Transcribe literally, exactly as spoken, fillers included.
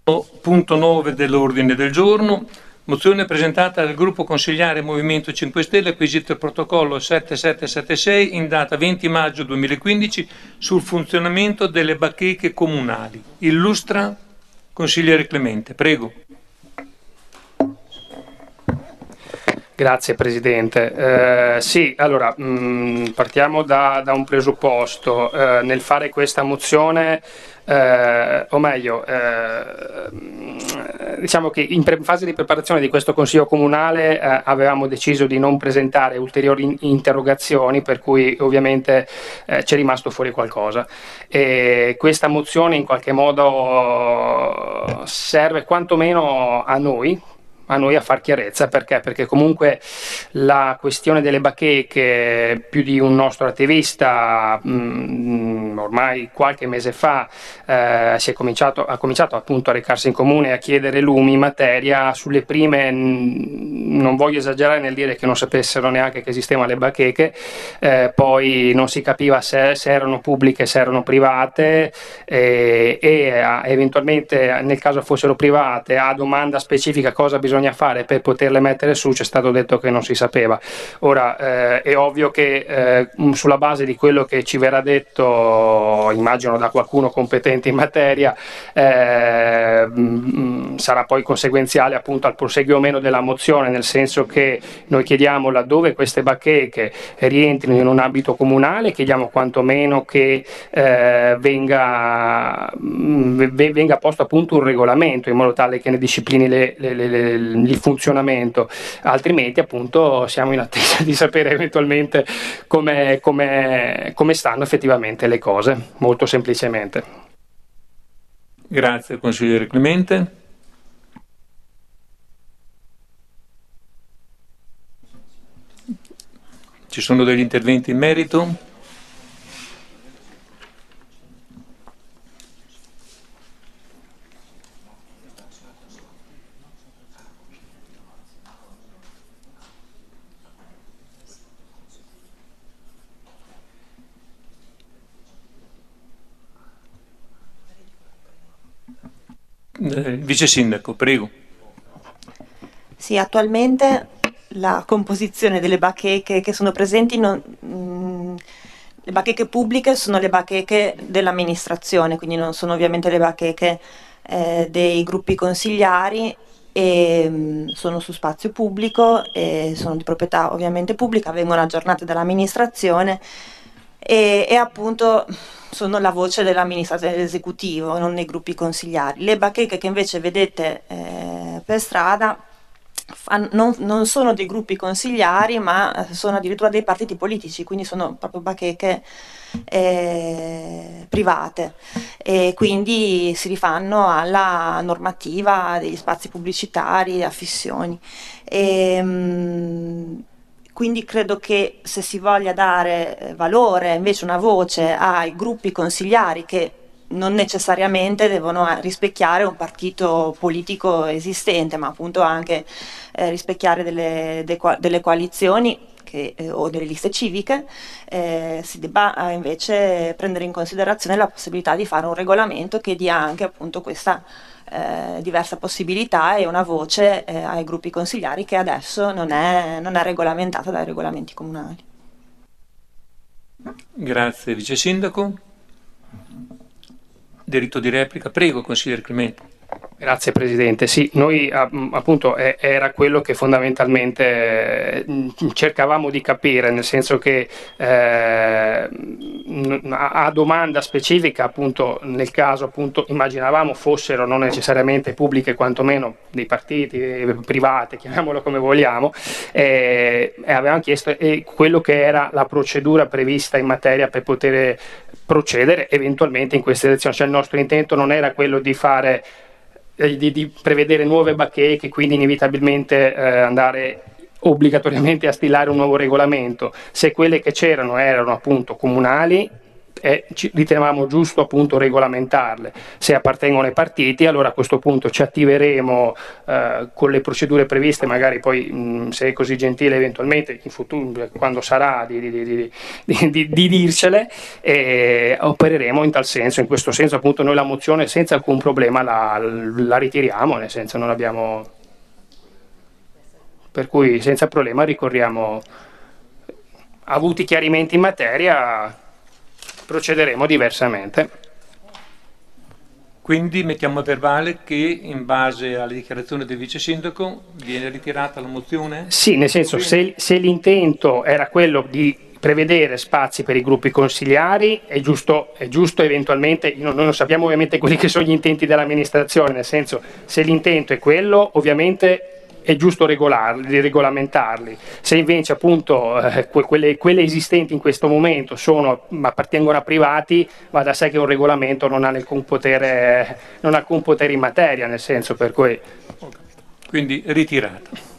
Punto nove dell'ordine del giorno, mozione presentata dal gruppo consigliare Movimento cinque Stelle, acquisito il protocollo settantasette settantasei in data venti maggio duemilaquindici sul funzionamento delle bacheche comunali. Illustra consigliere Clemente, prego. Grazie Presidente. Eh, sì, allora mh, partiamo da, da un presupposto. Eh, nel fare questa mozione, eh, o meglio, eh, diciamo che in pre- fase di preparazione di questo Consiglio Comunale eh, avevamo deciso di non presentare ulteriori in- interrogazioni, per cui ovviamente eh, c'è rimasto fuori qualcosa. E questa mozione in qualche modo serve quantomeno a noi, a noi a far chiarezza. Perché? Perché comunque la questione delle bacheche, più di un nostro attivista mh, ormai qualche mese fa eh, si è cominciato, ha cominciato appunto a recarsi in comune e a chiedere lumi in materia. Sulle prime mh, non voglio esagerare nel dire che non sapessero neanche che esistevano le bacheche, eh, poi non si capiva se, se erano pubbliche, se erano private, eh, e eh, eventualmente nel caso fossero private, a domanda specifica cosa bisogna fare per poterle mettere su, c'è stato detto che non si sapeva. Ora eh, è ovvio che eh, sulla base di quello che ci verrà detto, immagino da qualcuno competente in materia, eh, mh, sarà poi conseguenziale appunto al proseguio o meno della mozione, nel senso che noi chiediamo, laddove queste bacheche rientrino in un ambito comunale, chiediamo quantomeno che eh, venga, mh, venga posto appunto un regolamento in modo tale che ne disciplini le, le, le, le il funzionamento, altrimenti appunto siamo in attesa di sapere eventualmente come, come, come stanno effettivamente le cose, molto semplicemente. Grazie consigliere Clemente. Ci sono degli interventi in merito? Eh, Vice Sindaco, prego. Sì, attualmente la composizione delle bacheche che sono presenti, non, mh, le bacheche pubbliche sono le bacheche dell'amministrazione, quindi non sono ovviamente le bacheche eh, dei gruppi consigliari, e mh, sono su spazio pubblico e sono di proprietà ovviamente pubblica, vengono aggiornate dall'amministrazione e, e appunto sono la voce dell'amministratore dell'esecutivo, non dei gruppi consigliari. Le bacheche che invece vedete eh, per strada fan- non, non sono dei gruppi consigliari, ma sono addirittura dei partiti politici, quindi sono proprio bacheche eh, private, e quindi si rifanno alla normativa degli spazi pubblicitari, affissioni. E, mh, quindi credo che se si voglia dare eh, valore, invece una voce ai gruppi consigliari che non necessariamente devono eh, rispecchiare un partito politico esistente, ma appunto anche eh, rispecchiare delle, de, delle coalizioni che, eh, o delle liste civiche, eh, si debba eh, invece prendere in considerazione la possibilità di fare un regolamento che dia anche appunto questa Eh, diversa possibilità e una voce eh, ai gruppi consigliari, che adesso non è, non è regolamentata dai regolamenti comunali. Grazie Vice Sindaco. Diritto di replica, prego consigliere Clemente. Grazie Presidente. Sì, noi appunto era quello che fondamentalmente cercavamo di capire, nel senso che eh, a domanda specifica, appunto nel caso appunto immaginavamo fossero non necessariamente pubbliche, quantomeno dei partiti privati, chiamiamolo come vogliamo, e, e avevamo chiesto eh, quello che era la procedura prevista in materia per poter procedere eventualmente in queste elezioni. Cioè il nostro intento non era quello di fare Di, di prevedere nuove bacheche, quindi inevitabilmente eh, andare obbligatoriamente a stilare un nuovo regolamento. Se quelle che c'erano erano appunto comunali, e ci ritenevamo giusto appunto regolamentarle. Se appartengono ai partiti, allora a questo punto ci attiveremo eh, con le procedure previste, magari poi mh, se è così gentile eventualmente in futuro, quando sarà, di, di, di, di, di, di dircele, e opereremo in tal senso. In questo senso appunto noi la mozione senza alcun problema la, la ritiriamo, nel senso non abbiamo, per cui senza problema ricorriamo. Avuti chiarimenti in materia procederemo diversamente. Quindi mettiamo a verbale che in base alle dichiarazioni del vice sindaco viene ritirata la mozione? Sì, nel senso, se, se l'intento era quello di prevedere spazi per i gruppi consigliari, è giusto, è giusto eventualmente, noi non sappiamo ovviamente quelli che sono gli intenti dell'amministrazione, nel senso, se l'intento è quello, ovviamente è giusto regolarli, regolamentarli. Se invece appunto eh, quelle, quelle esistenti in questo momento sono, appartengono a privati, va da sé che un regolamento non ha alcun potere, non ha alcun potere in materia, nel senso, per cui Quindi ritirata.